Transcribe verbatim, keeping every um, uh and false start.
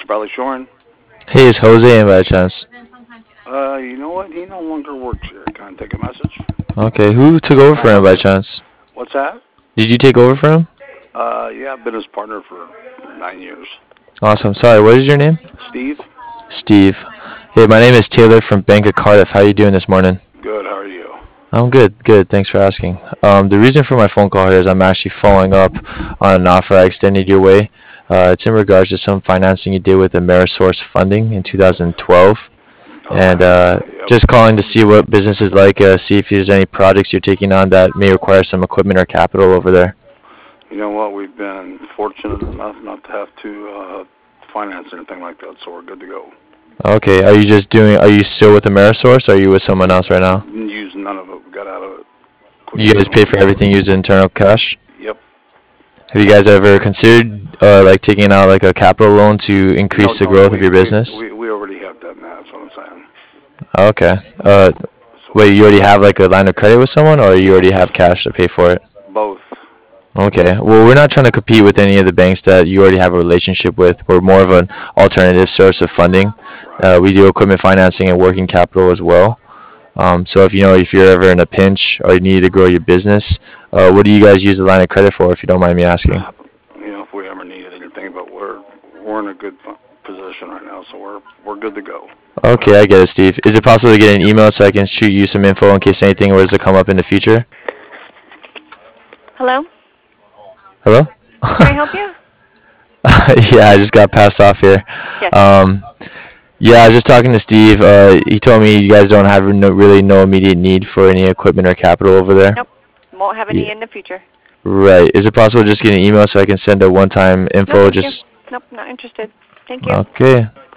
Bradley Shoren. Hey, is Jose in by chance? Uh, you know what? He no longer works here. Can I take a message? Okay, who took over Can I for him help by you? chance? What's that? Did you take over for him? Uh, yeah, I've been his partner for nine years. Awesome. Sorry, what is your name? Steve? Steve. Hey, my name is Taylor from Bank of Cardiff. How you doing this morning? Good, how are you? I'm good, good. Thanks for asking. Um, the reason for my phone call here is I'm actually following up on an offer I extended your way. Uh, it's in regards to some financing you did with Amerisource Funding in two thousand twelve, and Okay. uh, Yep. just calling to see what business is like, uh, see if there's any projects you're taking on that may require some equipment or capital over there. You know what? We've been fortunate enough not to have to uh, finance anything like that, so we're good to go. Okay, are you just doing? Are you still with Amerisource, or are you with someone else right now? Didn't use none of it. We got out of it You quickly guys and pay went for forward. everything using internal cash. Yep. Have you guys ever considered uh, like taking out like a capital loan to No, increase the no, growth of we your we business? we, we already have done that. That's what I'm saying. Okay. Uh, So wait, you already have like a line of credit with someone, or you already have cash to pay for it? both. Okay. Well, we're not trying to compete with any of the banks that you already have a relationship with. We're more of an alternative source of funding. Right. Uh, we do equipment financing and working capital as well. Um, so if you know if you're ever in a pinch or you need to grow your business, uh, what do you guys use the line of credit for, if you don't mind me asking? You know, if we ever needed anything, but we're we're in a good fu- position right now, so we're we're good to go. Okay, I get it, Steve. Is it possible to get an email so I can shoot you some info in case anything was to come up in the future? Hello? Hello? Can I help you? Yeah, I just got passed off here. Yes. Um, yeah, I was just talking to Steve. Uh, he told me you guys don't have no, really no immediate need for any equipment or capital over there. Nope. Won't have Yeah, any in the future. right. Is it possible to just get an email so I can send a one-time No, info? thank you. Just Nope, not interested. Thank you. okay.